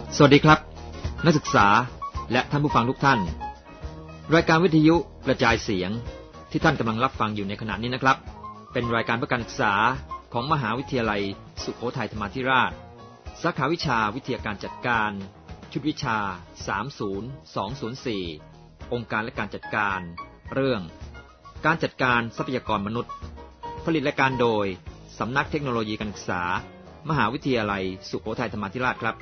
สวัสดีครับนักศึกษาและท่านผู้ฟังทุกท่านรายการวิทยุกระจายเสียงที่ท่านกำลังรับฟังอยู่ในขณะนี้นะครับเป็นรายการเพื่อการศึกษาของมหาวิทยาลัยสุโขทัยธรรมาธิราชสาขาวิชาวิทยาการจัดการชุดวิชา30204องค์การและการจัดการเรื่องการจัดการทรัพยากรมนุษย์ผลิตรายการโดยสำนักเทคโนโลยีการศึกษามหาวิทยาลัยสุโขทัยธรรมาธิราชครับ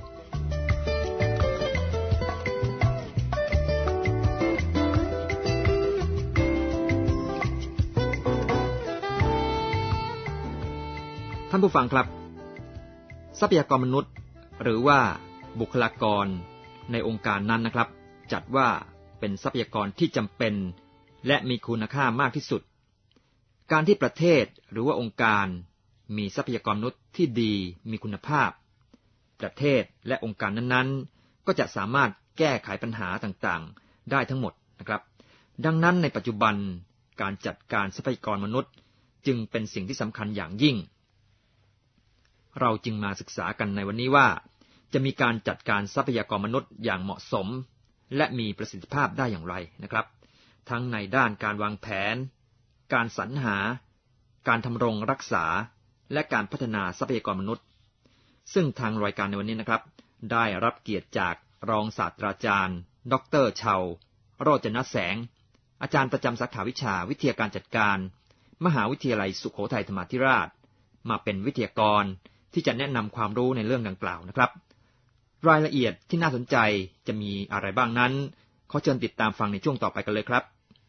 ท่านผู้ฟังครับทรัพยากรมนุษย์หรือว่าบุคลากรในองค์การนั้นนะครับจัดว่าเป็นทรัพยากรที่จำเป็นและมีคุณค่ามากที่สุดการที่ประเทศหรือว่าองค์การมีทรัพยากรมนุษย์ที่ดีมีคุณภาพประเทศและองค์การนั้นๆก็จะสามารถแก้ไขปัญหาต่างๆได้ทั้งหมดนะครับดังนั้นในปัจจุบันการจัดการทรัพยากรมนุษย์จึงเป็นสิ่งที่สำคัญอย่างยิ่งเราจึงมาศึกษากันในวันนี้ว่าจะมีการจัดการทรัพยากรมนุษย์อย่างเหมาะสมและมีประสิทธิภาพได้อย่างไรนะครับทั้งในด้านการวางแผนการสรรหาการทำรงรักษาและการพัฒนาทรัพยากรมนุษย์ซึ่งทางรายการในวันนี้นะครับได้รับเกียรติจากรองศาสตราจารย์ดร.เชาโรจนแสงอาจารย์ประจำสาขาวิชาวิทยาการจัดการมหาวิทยาลัยสุโขทัยธรรมาธิราชมาเป็นวิทยากรที่จะแนะนำความรู้ในเรื่องดังกล่าวนะครับรายละเอียดที่น่าสนใจจะมีอะไรบ้างนั้นขอเชิญติดตามฟังในช่วงต่อไปกันเลยครับ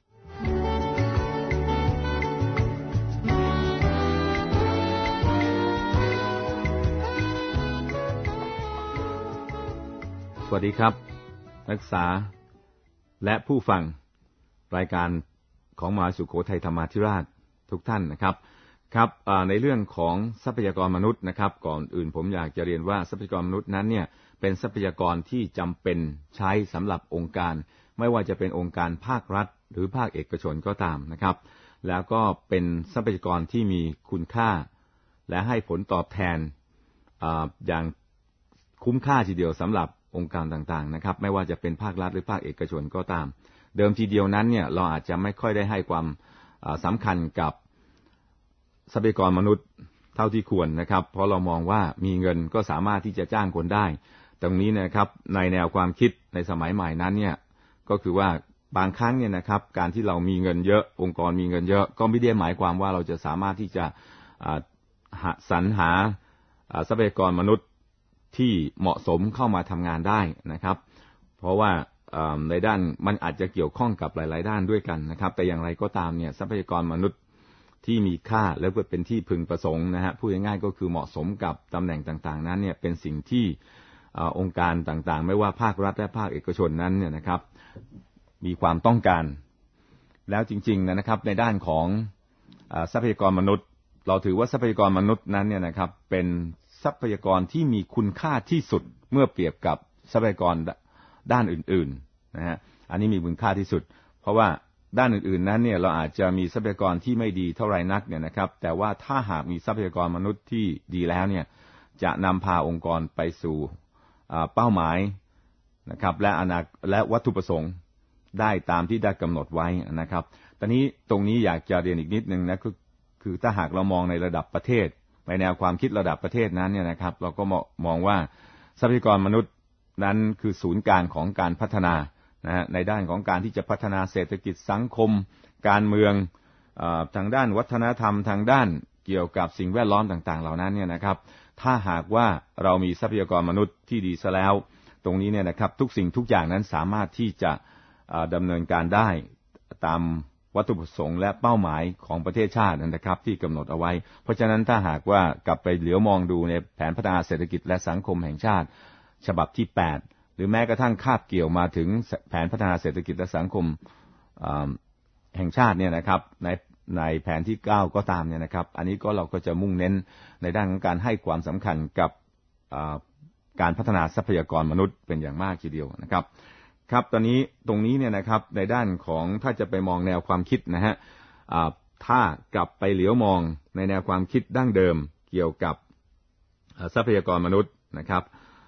สวัสดีครับนักศึกษาและผู้ฟังรายการของมหาสุโขทัยธรรมาธิราชทุกท่านนะครับครับในเรื่องของทรัพยากรมนุษย์นะครับก่อนอื่นผมอยากจะเรียนว่าทรัพยากรมนุษย์นั้นเนี่ยเป็นทรัพยากรที่จำเป็นใช้สำหรับองค์การไม่ว่าจะเป็นองค์การภาครัฐหรือภาคเอกชนก็ตามนะครับแล้วก็เป็นทรัพยากรที่มีคุณค่าและให้ผลตอบแทนอย่างคุ้มค่าทีเดียวสำหรับองค์การต่างๆนะครับไม่ว่าจะเป็นภาครัฐหรือภาคเอกชนก็ตามเดิมทีเดียวนั้นเนี่ยเราอาจจะไม่ค่อยได้ให้ความสำคัญกับทรัพยากรมนุษย์เท่าที่ควรนะครับเพราะเรามองว่ามีเงินก็สามารถที่จะจ้างคนได้ตรงนี้นะครับในแนวความคิดในสมัยใหม่นั้นเนี่ยก็คือว่าบางครั้งเนี่ยนะครับการที่เรามีเงินเยอะองค์กรมีเงินเยอะก็ไม่ได้หมายความว่าเราจะสามารถที่จะสรรหาทรัพยากรมนุษย์ที่เหมาะสมเข้ามาทำงานได้นะครับเพราะว่าในด้านมันอาจจะเกี่ยวข้องกับหลายๆด้านด้วยกันนะครับแต่อย่างไรก็ตามเนี่ยทรัพยากรมนุษย์ที่มีค่าและเป็นที่พึงประสงค์นะฮะพูดง่ายๆก็คือเหมาะสมกับตำแหน่งต่างๆนั้นเนี่ยเป็นสิ่งที่องค์การต่างๆไม่ว่าภาครัฐและภาคเอกชนนั้นเนี่ยนะครับมีความต้องการแล้วจริงๆนะครับในด้านของทรัพยากรมนุษย์เราถือว่าทรัพยากรมนุษย์นั้นเนี่ยนะครับเป็นทรัพยากรที่มีคุณค่าที่สุดเมื่อเปรียบกับทรัพยากรด้านอื่นๆนะฮะอันนี้มีคุณค่าที่สุดเพราะว่าด้านอื่นๆนั้นเนี่ยเราอาจจะมีทรัพยากรที่ไม่ดีเท่าไรนักเนี่ยนะครับแต่ว่าถ้าหากมีทรัพยากรมนุษย์ที่ดีแล้วเนี่ยจะนำพาองค์กรไปสู่เป้าหมายนะครับและวัตถุประสงค์ได้ตามที่ได้กำหนดไว้นะครับตอนนี้ตรงนี้อยากจะเรียนอีกนิดนึงนะคือถ้าหากเรามองในระดับประเทศในแนวความคิดระดับประเทศนั้นเนี่ยนะครับเราก็มองว่าทรัพยากรมนุษย์นั้นคือศูนย์กลางของการพัฒนาในด้านของการที่จะพัฒนาเศรษฐกิจสังคมการเมืองทางด้านวัฒนธรรมทางด้านเกี่ยวกับสิ่งแวดล้อมต่างๆเหล่านั้นเนี่ยนะครับถ้าหากว่าเรามีทรัพยากรมนุษย์ที่ดีซะแล้วตรงนี้เนี่ยนะครับทุกสิ่งทุกอย่างนั้นสามารถที่จะดำเนินการได้ตามวัตถุประสงค์และเป้าหมายของประเทศชาตินะครับที่กำหนดเอาไว้เพราะฉะนั้นถ้าหากว่ากลับไปเหลียวมองดูในแผนพัฒนาเศรษฐกิจและสังคมแห่งชาติฉบับที่8หรือแม้กระทั่งคาบเกี่ยวมาถึงแผนพัฒนาเศรษฐกิจและสังคมแห่งชาติเนี่ยนะครับในแผนที่9ก็ตามเนี่ยนะครับอันนี้ก็เราก็จะมุ่งเน้นในด้านของการให้ความสำคัญกับการพัฒนาทรัพยากรมนุษย์เป็นอย่างมากทีเดียวนะครับครับตอนนี้ตรงนี้เนี่ยนะครับในด้านของถ้าจะไปมองแนวความคิดนะฮะถ้ากลับไปเหลียวมองในแนวความคิดดั้งเดิมเกี่ยวกับทรัพยากรมนุษย์นะครับ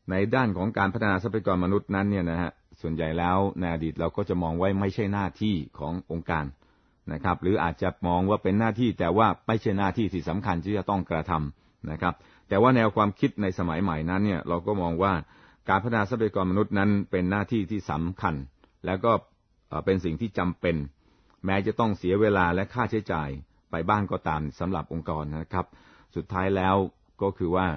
ในด้านของการพัฒนาทรัพยากรมนุษย์นั้นเนี่ยนะฮะส่วนใหญ่แล้วในอดีตเราก็จะมองไว้ไม่ใช่หน้าที่ขององค์การนะครับหรืออาจจะมองว่าเป็นหน้าที่แต่ว่าไม่ใช่หน้าที่ที่สำคัญที่จะต้องกระทำนะครับแต่ว่าแนวความคิดในสมัยใหม่นั้นเนี่ยเราก็มองว่าการพัฒนาทรัพยากรมนุษย์นั้นเป็นหน้าที่ที่สำคัญแล้วก็เป็นสิ่งที่จำเป็นแม้จะต้องเสียเวลาและค่าใช้จ่ายไปบ้างก็ตามสำหรับองค์กรนะครับสุดท้ายแล้วก็คือว่า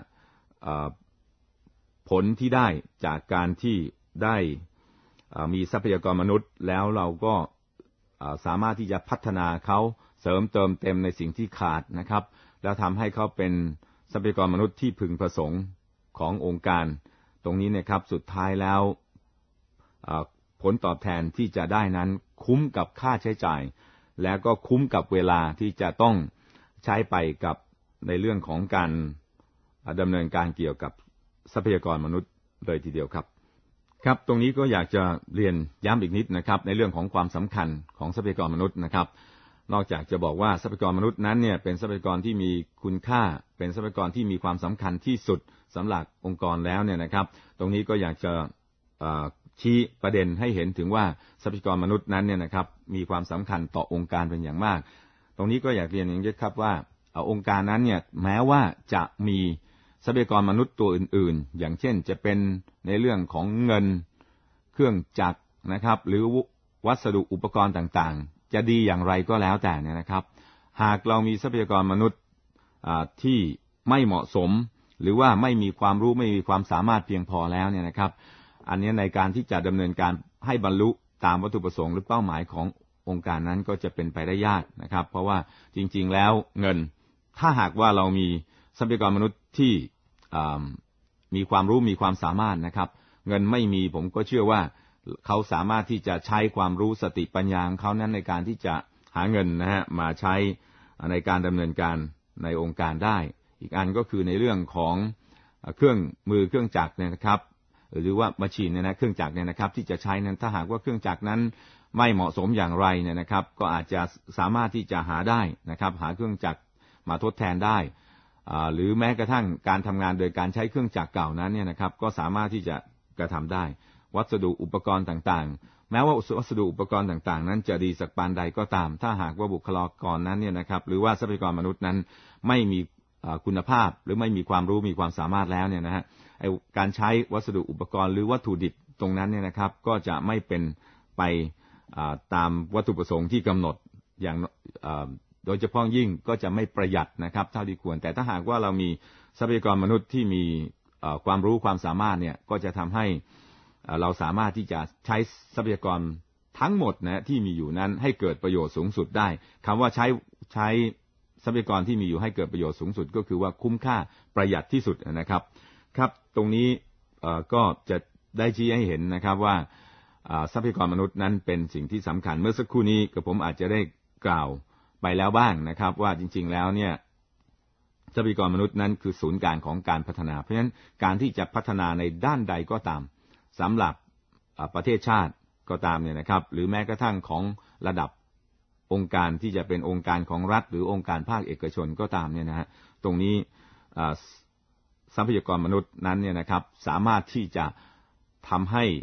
ผลที่ได้จากการที่ได้มีทรัพยากรมนุษย์แล้วเราก็สามารถที่จะพัฒนาเขาเสริมเติมเต็มในสิ่งที่ขาดนะครับแล้วทำให้เขาเป็นทรัพยากรมนุษย์ที่พึงประสงค์ขององค์การตรงนี้นะครับสุดท้ายแล้วผลตอบแทนที่จะได้นั้นคุ้มกับค่าใช้จ่ายแล้วก็คุ้มกับเวลาที่จะต้องใช้ไปกับในเรื่องของการดำเนินการเกี่ยวกับทรัพยากรมนุษย์เลยทีเดียวครับครับตรงนี้ก็อยากจะเรียนย้ำอีกนิดนะครับในเรื่องของความสำคัญของทรัพยากรมนุษย์นะครับนอกจากจะบอกว่าทรัพยากรมนุษย์นั้นเนี่ยเป็นทรัพยากรที่มีคุณค่าเป็นทรัพยากรที่มีความสำคัญที่สุดสำหรับองค์กรแล้วเนี่ยนะครับตรงนี้ก็อยากจะชี้ประเด็นให้เห็นถึงว่าทรัพยากรมนุษย์นั้นเนี่ยนะครับมีความสำคัญต่อองค์การเป็นอย่างมากตรงนี้ก็อยากเรียนอย่างนี้ครับว่าองค์การนั้นเนี่ยแม้ว่าจะมีทรัพยากรมนุษย์ตัวอื่นๆอย่างเช่นจะเป็นในเรื่องของเงินเครื่องจักรนะครับหรือวัสดุอุปกรณ์ต่างๆจะดีอย่างไรก็แล้วแต่เนี่ยนะครับหากเรามีทรัพยากรมนุษย์ที่ไม่เหมาะสมหรือว่าไม่มีความรู้ไม่มีความสามารถเพียงพอแล้วเนี่ยนะครับอันนี้ในการที่จะดำเนินการให้บรรลุตามวัตถุประสงค์หรือเป้าหมายขององค์การนั้นก็จะเป็นไปได้ยากนะครับเพราะว่าจริงๆแล้วเงินถ้าหากว่าเรามีทรัพยากรมนุษย์ที่มีความรู้มีความสามารถนะครับเงินไม่มีผมก็เชื่อว่าเขาสามารถที่จะใช้ความรู้สติปัญญาของเขานั้นในการที่จะหาเงินนะฮะมาใช้ในการดำเนินการในองค์การได้อีกอันก็คือในเรื่องของเครื่องมือเครื่องจักรเนี่ยนะครับหรือว่ามาชีนเนี่ยนะเครื่องจักรเนี่ยนะครับที่จะใช้นั้นถ้าหากว่าเครื่องจักรนั้นไม่เหมาะสมอย่างไรเนี่ยนะครับก็อาจจะสามารถที่จะหาได้นะครับหาเครื่องจักรมาทดแทนได้หรือแม้กระทั่งการทำงานโดยการใช้เครื่องจักรเก่านั้นเนี่ยนะครับก็สามารถที่จะกระทำได้วัสดุอุปกรณ์ต่างๆแม้ว่าวัสดุอุปกรณ์ต่างๆนั้นจะดีสักปานใดก็ตามถ้าหากว่าบุคลากรนั้นเนี่ยนะครับหรือว่าทรัพยากรมนุษย์นั้นไม่มีคุณภาพหรือไม่มีความรู้มีความสามารถแล้วเนี่ยนะฮะการใช้วัสดุอุปกรณ์หรือวัตถุดิบตรงนั้นเนี่ยนะครับก็จะไม่เป็นไปตามวัตถุประสงค์ที่กำหนดอย่างโดยเฉพาะยิ่งก็จะไม่ประหยัดนะครับเท่าที่ควรแต่ถ้าหากว่าเรามีทรัพยากรมนุษย์ที่มีความรู้ความสามารถเนี่ยก็จะทำให้เราสามารถที่จะใช้ทรัพยากรทั้งหมดนะที่มีอยู่นั้นให้เกิดประโยชน์สูงสุดได้คำว่าใช้ทรัพยากรที่มีอยู่ให้เกิดประโยชน์สูงสุดก็คือว่าคุ้มค่าประหยัดที่สุดนะครับครับตรงนี้ก็จะได้ชี้ให้เห็นนะครับว่าทรัพยากรมนุษย์นั้นเป็นสิ่งที่สำคัญเมื่อสักครู่นี้กับผมอาจจะได้กล่าวไปแล้วบ้างนะครับว่าจริงๆแล้วเนี่ยทรัพยากรมนุษย์นั้นคือศูนย์กลางของการพัฒนาเพราะฉะนั้นการที่จะพัฒนาในด้านใดก็ตามสำหรับประเทศชาติก็ตามเนี่ยนะครับหรือแม้กระทั่งของระดับองค์การที่จะเป็นองค์การของรัฐหรือองค์การภาคเอกชนก็ตามเนี่ยนะฮะตรงนี้ทรัพยากรมนุษย์นั้นเนี่ยนะครับสามารถที่จะทำให้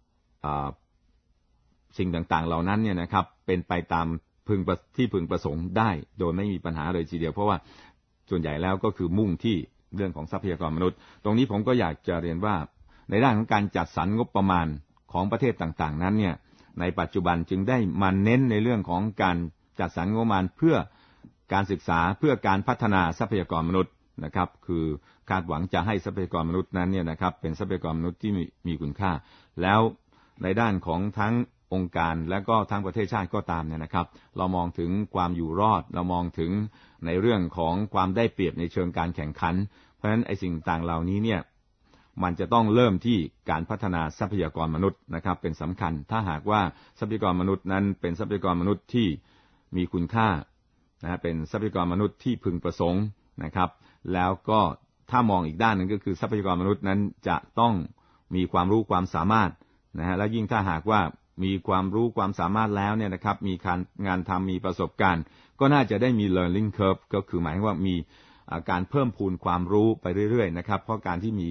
สิ่งต่างๆเหล่านั้นเนี่ยนะครับเป็นไปตามที่พึงประสงค์ได้โดยไม่มีปัญหาเลยทีเดียวเพราะว่าส่วนใหญ่แล้วก็คือมุ่งที่เรื่องของทรัพยากรมนุษย์ตรงนี้ผมก็อยากจะเรียนว่าในด้านของการจัดสรรงบประมาณของประเทศต่างๆนั้นเนี่ยในปัจจุบันจึงได้มาเน้นในเรื่องของการจัดสรรงบประมาณเพื่อการศึกษาเพื่อการพัฒนาทรัพยากรมนุษย์นะครับคือคาดหวังจะให้ทรัพยากรมนุษย์นั้นเนี่ยนะครับเป็นทรัพยากรมนุษย์ที่มีคุณค่าแล้วในด้านของทั้งองค์การและก็ทั้งประเทศชาติก็ตามเนี่ยนะครับเรามองถึงความอยู่รอดเรามองถึงในเรื่องของความได้เปรียบในเชิงการแข่งขันเพราะฉะนั้นไอ้สิ่งต่างเหล่านี้เนี่ยมันจะต้องเริ่มที่การพัฒนาทรัพยากรมนุษย์นะครับเป็นสำคัญถ้าหากว่าทรัพยากรมนุษย์นั้นเป็นทรัพยากรมนุษย์ที่มีคุณค่านะเป็นทรัพยากรมนุษย์ที่พึงประสงค์นะครับแล้วก็ถ้ามองอีกด้านหนึ่งก็คือทรัพยากรมนุษย์นั้นจะต้องมีความรู้ความสามารถนะฮะและยิ่งถ้าหากว่ามีความรู้ความสามารถแล้วเนี่ยนะครับมีงานทำมีประสบการณ์ก็น่าจะได้มี learning curve ก็คือหมายว่ามีการเพิ่มพูนความรู้ไปเรื่อยๆนะครับเพราะการที่มี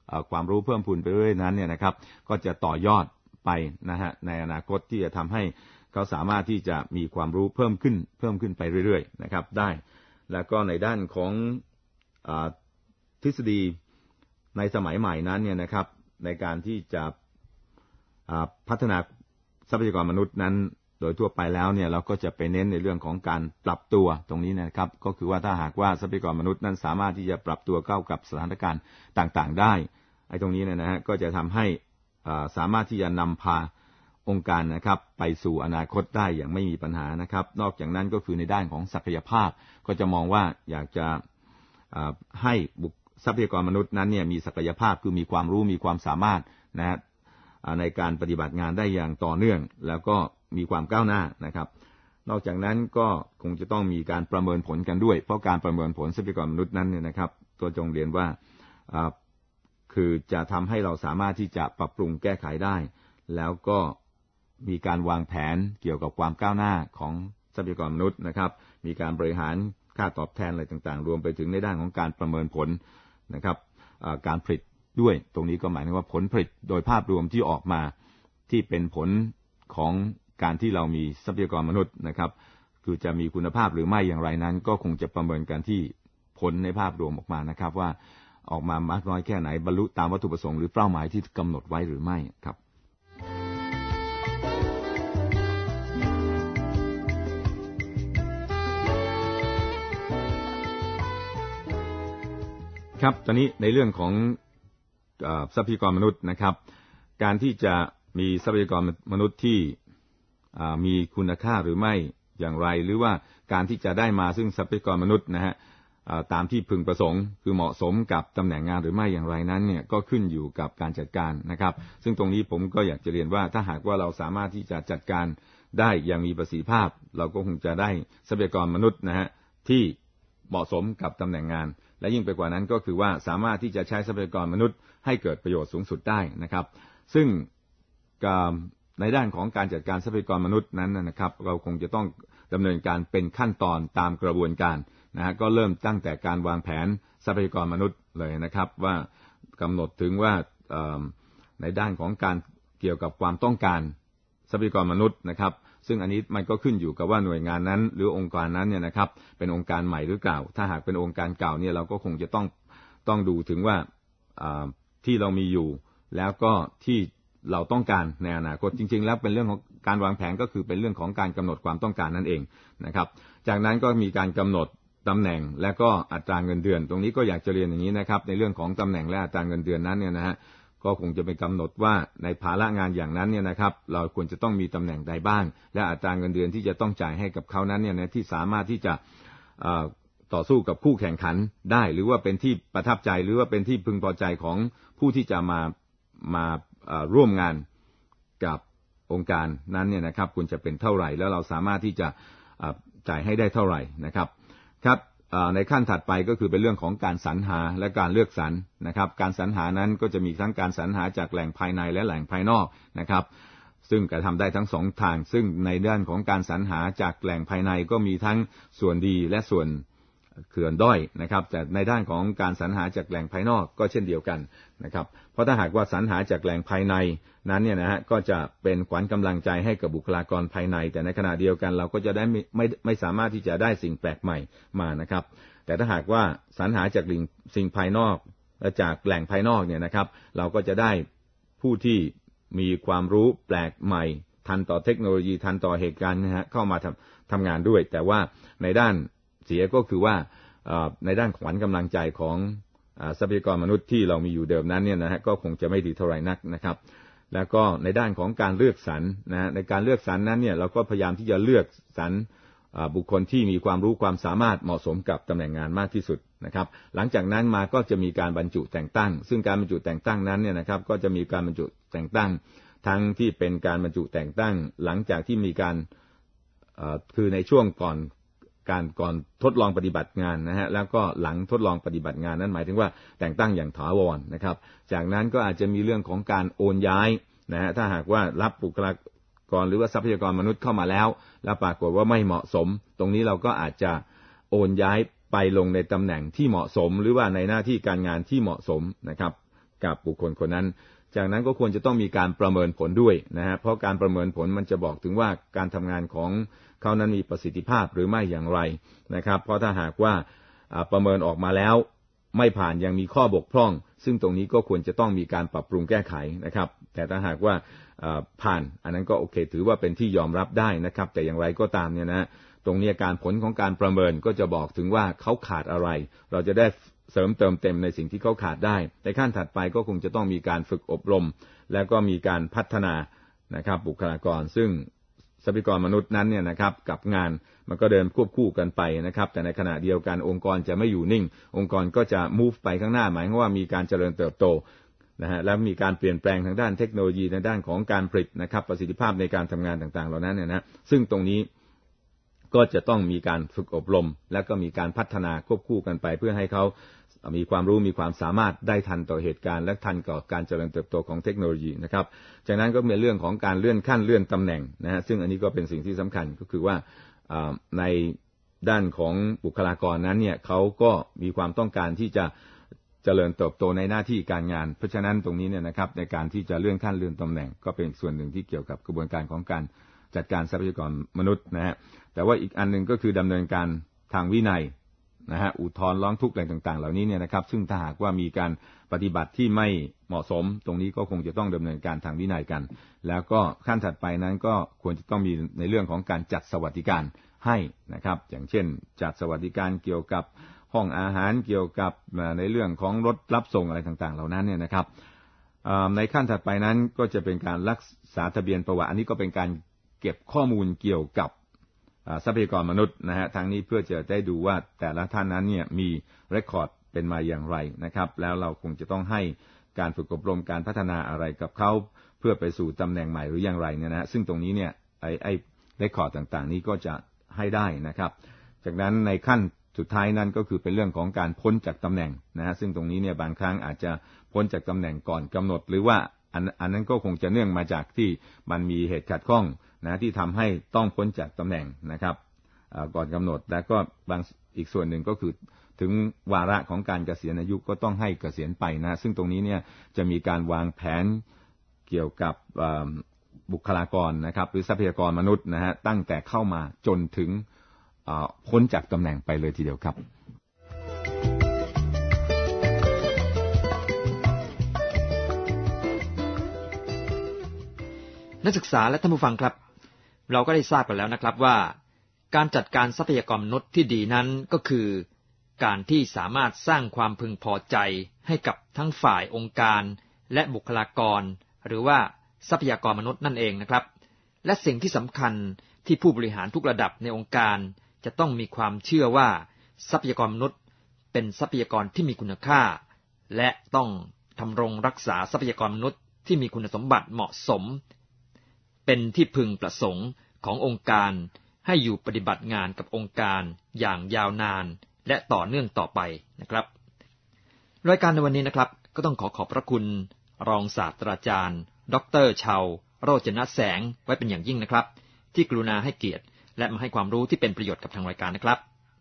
ความรู้เพิ่มพูนไปเรื่อยๆนั้นเนี่ยนะครับก็จะต่อยอดไปนะฮะในอนาคตที่จะทำให้เขาสามารถที่จะมีความรู้เพิ่มขึ้นไปเรื่อยๆนะครับได้แล้วก็ในด้านของทฤษฎีในสมัยใหม่นั้นเนี่ยนะครับในการที่จะพัฒนาทรัพยากรมนุษย์นั้นโดยทั่วไปแล้วเนี่ยเราก็จะไปเน้นในเรื่องของการปรับตัวตรงนี้นะครับก็คือว่าถ้าหากว่าทรัพยากรมนุษย์นั้นสามารถที่จะปรับตัวเข้ากับสถานการณ์ต่างๆได้ไอ้ตรงนี้เนี่ยนะฮะก็จะทำให้สามารถที่จะนำพาองค์การนะครับไปสู่อนาคตได้อย่างไม่มีปัญหานะครับนอกจากนั้นก็คือในด้านของศักยภาพก็จะมองว่าอยากจะให้ทรัพยากรมนุษย์นั้นเนี่ยมีศักยภาพคือมีความรู้มีความสามารถนะฮะในการปฏิบัติงานได้อย่างต่อเนื่องแล้วก็มีความก้าวหน้านะครับนอกจากนั้นก็คงจะต้องมีการประเมินผลกันด้วยเพราะการประเมินผลทรัพยากรมนุษย์นั้นเนี่ยนะครับตัวจงเรียนว่าคือจะทำให้เราสามารถที่จะปรับปรุงแก้ไขได้แล้วก็มีการวางแผนเกี่ยวกับความก้าวหน้าของทรัพยากรมนุษย์นะครับมีการบริหารค่าตอบแทนอะไรต่างๆรวมไปถึงในด้านของการประเมินผลนะครับการผลิตด้วยตรงนี้ก็หมายถึงว่าผลผลิตโดยภาพรวมที่ออกมาที่เป็นผลของการที่เรามีทรัพยากรมนุษย์นะครับคือจะมีคุณภาพหรือไม่อย่างไรนั้นก็คงจะประเมินกันที่ผลในภาพรวมออกมานะครับว่าออกมามากน้อยแค่ไหนบรรลุตามวัตถุประสงค์หรือเป้าหมายที่กำหนดไว้หรือไม่ครับครับตอนนี้ในเรื่องของทรัพยากรมนุษย์นะครับการที่จะมีทรัพยากรมนุษย์ที่มีคุณค่าหรือไม่อย่างไรหรือว่าการที่จะได้มาซึ่งทรัพยากรมนุษย์นะฮะตามที่พึงประสงค์คือเหมาะสมกับตำแหน่งงานหรือไม่อย่างไรนั้นเนี่ยก็ขึ้นอยู่กับการจัดการนะครับซึ่งตรงนี้ผมก็อยากจะเรียนว่าถ้าหากว่าเราสามารถที่จะจัดการได้อย่างมีประสิทธิภาพเราก็คงจะได้ทรัพยากรมนุษย์นะฮะที่เหมาะสมกับตำแหน่งงานและยิ่งไปกว่านั้นก็คือว่าสามารถที่จะใช้ทรัพยากรมนุษย์ให้เกิดประโยชน์สูงสุดได้นะครับซึ่งในด้านของการจัดการทรัพยากรมนุษย์นั้นนะครับเราคงจะต้องดำเนินการเป็นขั้นตอนตามกระบวนการนะฮะก็เริ่มตั้งแต่การวางแผนทรัพยากรมนุษย์เลยนะครับว่ากำหนดถึงว่าในด้านของการเกี่ยวกับความต้องการทรัพยากรมนุษย์นะครับซึ่งอันนี้มันก็ขึ้นอยู่กับว่าหน่วยงานนั้นหรือองค์การนั้นเนี่ยนะครับเป็นองค์การใหม่หรือเปล่าถ้าหากเป็นองค์การเก่าเนี่ยเราก็คงจะต้องดูถึงว่าที่เรามีอยู่แล้วก็ที่เราต้องการในอนาคตจริงๆแล้วเป็นเรื่องของการวางแผนก็คือเป็นเรื่องของการกำหนดความต้องการนั่นเองนะครับจากนั้นก็มีการกำหนดตำแหน่งและก็อัตราเงินเดือนตรงนี้ก็อยากจะเรียนอย่างนี้นะครับในเรื่องของตำแหน่งและอัตราเงินเดือนนั้นเนี่ยนะฮะก็คงจะไปกำหนดว่าในภาระงานอย่างนั้นเนี่ยนะครับเราควรจะต้องมีตำแหน่งใดบ้างและอัตราเงินเดือนที่จะต้องจ่ายให้กับเขานั้นเนี่ยนะที่สามารถที่จะต่อสู้กับคู่แข่งขันได้หรือว่าเป็นที่ประทับใจหรือว่าเป็นที่พึงพอใจของผู้ที่จะมาร่วมงานกับองค์การนั้นเนี่ยนะครับควรจะเป็นเท่าไหร่แล้วเราสามารถที่จะจ่ายให้ได้เท่าไหร่นะครับครับในขั้นถัดไปก็คือเป็นเรื่องของการสรรหาและการเลือกสรรนะครับการสรรหานั้นก็จะมีทั้งการสรรหาจากแหล่งภายในและแหล่งภายนอกนะครับซึ่งกระทำได้ทั้งสองทางซึ่งในด้านของการสรรหาจากแหล่งภายในก็มีทั้งส่วนดีและส่วนเขื่อนด้อยนะครับแต่ในด้านของการสรรหาจากแหล่งภายนอกก็เช่นเดียวกันนะครับเพราะถ้าหากว่าสรรหาจากแหล่งภายในนั้นเนี่ยนะฮะก็จะเป็นขวัญกำลังใจให้กับบุคลากรภายในแต่ในขณะเดียวกันเราก็จะได้ไม่สามารถที่จะได้สิ่งแปลกใหม่มานะครับแต่ถ้าหากว่าสรรหาจากสิ่งภายนอกและจากแหล่งภายนอกเนี่ยนะครับเราก็จะได้ผู้ที่มีความรู้แปลกใหม่ทันต่อเทคโนโลยีทันต่อเหตุการณ์นะฮะเข้ามาทำงานด้วยแต่ว่าในด้านเสียก็คือว่าในด้านขวัญกำลังใจของทรัพยากรมนุษย์ที่เรามีอยู่เดิมนั้นเนี่ยนะฮะก็คงจะไม่ดีเท่าไหร่นักนะครับแล้วก็ในด้านของการเลือกสรรนะฮะในการเลือกสรรนั้นเนี่ยเราก็พยายามที่จะเลือกสรรบุคคลที่มีความรู้ความสามารถเหมาะสมกับตำแหน่งงานมากที่สุดนะครับหลังจากนั้นมาก็จะมีการบรรจุแต่งตั้งซึ่งการบรรจุแต่งตั้งนั้นเนี่ยนะครับก็จะมีการบรรจุแต่งตั้งทั้งที่เป็นการบรรจุแต่งตั้งหลังจากที่มีการคือในช่วงก่อนทดลองปฏิบัติงานนะฮะแล้วก็หลังทดลองปฏิบัติงานนั้นหมายถึงว่าแต่งตั้งอย่างถาวรนะครับจากนั้นก็อาจจะมีเรื่องของการโอนย้ายนะฮะถ้าหากว่ารับบุคลากรหรือว่าทรัพยากรมนุษย์เข้ามาแล้วปรากฏว่าไม่เหมาะสมตรงนี้เราก็อาจจะโอนย้ายไปลงในตำแหน่งที่เหมาะสมหรือว่าในหน้าที่การงานที่เหมาะสมนะครับกับบุคคลคนนั้นจากนั้นก็ควรจะต้องมีการประเมินผลด้วยนะฮะเพราะการประเมินผลมันจะบอกถึงว่าการทำงานของเขานั้นมีประสิทธิภาพหรือไม่อย่างไรนะครับเพราะถ้าหากว่าประเมินออกมาแล้วไม่ผ่านยังมีข้อบกพร่องซึ่งตรงนี้ก็ควรจะต้องมีการปรับปรุงแก้ไขนะครับแต่ถ้าหากว่าผ่านอันนั้นก็โอเคถือว่าเป็นที่ยอมรับได้นะครับแต่อย่างไรก็ตามเนี่ยนะตรงนี้การผลของการประเมินก็จะบอกถึงว่าเขาขาดอะไรเราจะได้เสริมเติมเต็มในสิ่งที่เขาขาดได้ในขั้นถัดไปก็คงจะต้องมีการฝึกอบรมแล้วก็มีการพัฒนานะครับบุคลากรซึ่งทรัพยากรมนุษย์นั้นเนี่ยนะครับกับงานมันก็เดินควบคู่กันไปนะครับแต่ในขณะเดียวกันองค์กรจะไม่อยู่นิ่งองค์กรก็จะ move ไปข้างหน้าหมายความว่ามีการเจริญเติบโตนะฮะและมีการเปลี่ยนแปลงทางด้านเทคโนโลยีในด้านของการผลิตนะครับประสิทธิภาพในการทำงานต่างๆเหล่านั้นเนี่ยนะซึ่งตรงนี้ก็จะต้องมีการฝึกอบรมและก็มีการพัฒนาควบคู่กันไปเพื่อให้เขามีความรู้มีความสามารถได้ทันต่อเหตุการณ์และทันต่อการเจริญเติบโตของเทคโนโลยีนะครับจากนั้นก็เป็นเรื่องของการเลื่อนขั้นเลื่อนตำแหน่งนะฮะซึ่งอันนี้ก็เป็นสิ่งที่สำคัญก็คือว่าในด้านของบุคลากรนั้นเนี่ยเขาก็มีความต้องการที่จะเจริญเติบโตในหน้าที่การงานเพราะฉะนั้นตรงนี้เนี่ยนะครับในการที่จะเลื่อนขั้นเลื่อนตำแหน่งก็เป็นส่วนหนึ่งที่เกี่ยวกับกระบวนการของการจัดการทรัพยากรมนุษย์นะฮะแต่ว่าอีกอันนึงก็คือดำเนินการทางวินัยนะฮะอุทธรณ์ร้องทุกข์อะไรต่างๆเหล่านี้เนี่ยนะครับซึ่งถ้าหากว่ามีการปฏิบัติที่ไม่เหมาะสมตรงนี้ก็คงจะต้องดำเนินการทางวินัยกันแล้วก็ขั้นถัดไปนั้นก็ควรจะต้องมีในเรื่องของการจัดสวัสดิการให้นะครับอย่างเช่นจัดสวัสดิการเกี่ยวกับห้องอาหารเกี่ยวกับในเรื่องของรถรับส่งอะไรต่างๆเหล่านั้นเนี่ยนะครับในขั้นถัดไปนั้นก็จะเป็นการรักษาทะเบียนประวัติอันนี้ก็เป็นการเก็บข้อมูลเกี่ยวกับทรัพยากรมนุษย์นะฮะทางนี้เพื่อจะได้ดูว่าแต่ละท่านนั้นเนี่ยมีเรคคอร์ดเป็นมาอย่างไรนะครับแล้วเราคงจะต้องให้การฝึกอบรมการพัฒนาอะไรกับเขาเพื่อไปสู่ตำแหน่งใหม่หรืออย่างไรเนี่ยนะซึ่งตรงนี้เนี่ยไอ้เรคคอร์ดต่างๆนี้ก็จะให้ได้นะครับจากนั้นในขั้นสุดท้ายนั้นก็คือเป็นเรื่องของการพ้นจากตำแหน่งนะฮะซึ่งตรงนี้เนี่ยบางครั้งอาจจะพ้นจากตำแหน่งก่อนกำหนดหรือว่าอันนั้นก็คงจะเนื่องมาจากที่มันมีเหตุขัดข้องนะที่ทำให้ต้องพ้นจากตำแหน่งนะครับก่อนกำหนดแล้วก็บางอีกส่วนหนึ่งก็คือถึงวาระของการเกษียณอายุก็ต้องให้เกษียณไปนะซึ่งตรงนี้เนี่ยจะมีการวางแผนเกี่ยวกับบุคลากรนะครับหรือทรัพยากรมนุษย์นะฮะตั้งแต่เข้ามาจนถึงพ้นจากตำแหน่งไปเลยทีเดียวครับนักศึกษาและท่านผู้ฟังครับเราก็ได้ทราบกันแล้วนะครับว่าการจัดการทรัพยากรมนุษย์ที่ดีนั้นก็คือการที่สามารถสร้างความพึงพอใจให้กับทั้งฝ่ายองค์การและบุคลากรหรือว่าทรัพยากรมนุษย์นั่นเองนะครับและสิ่งที่สำคัญที่ผู้บริหารทุกระดับในองค์การจะต้องมีความเชื่อว่าทรัพยากรมนุษย์เป็นทรัพยากรที่มีคุณค่าและต้องดำรงรักษาทรัพยากรมนุษย์ที่มีคุณสมบัติเหมาะสมเป็นที่พึงประสงค์ขององค์การให้อยู่ปฏิบัติงานกับองค์การอย่างยาวนานและต่อเนื่องต่อไปนะครับรายการในวันนี้นะครับก็ต้องขอบพระคุณรองศาสตราจารย์ดร.ชาวโรจนแสงไว้เป็นอย่างยิ่งนะครับที่กรุณาให้เกียรติและมาให้ความรู้ที่เป็นประโยชน์กับทางรายการนะครับ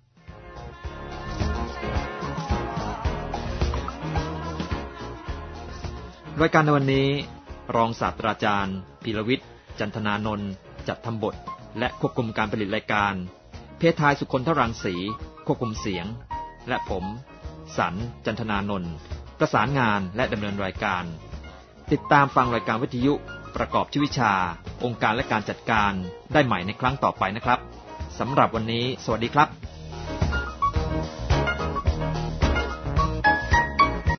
รายการในวันนี้รองศาสตราจารย์พีรวิทย์จันทนานนท์จัดทำบทและควบคุมการผลิตรายการเพทายสุคนทรังสีควบคุมเสียงและผมสันจันทนานนท์ประสานงานและดำเนินรายการติดตามฟังรายการวิทยุประกอบชีววิชาองค์การและการจัดการได้ใหม่ในครั้งต่อไปนะครับสำหรับวันนี้สวัสดีครับ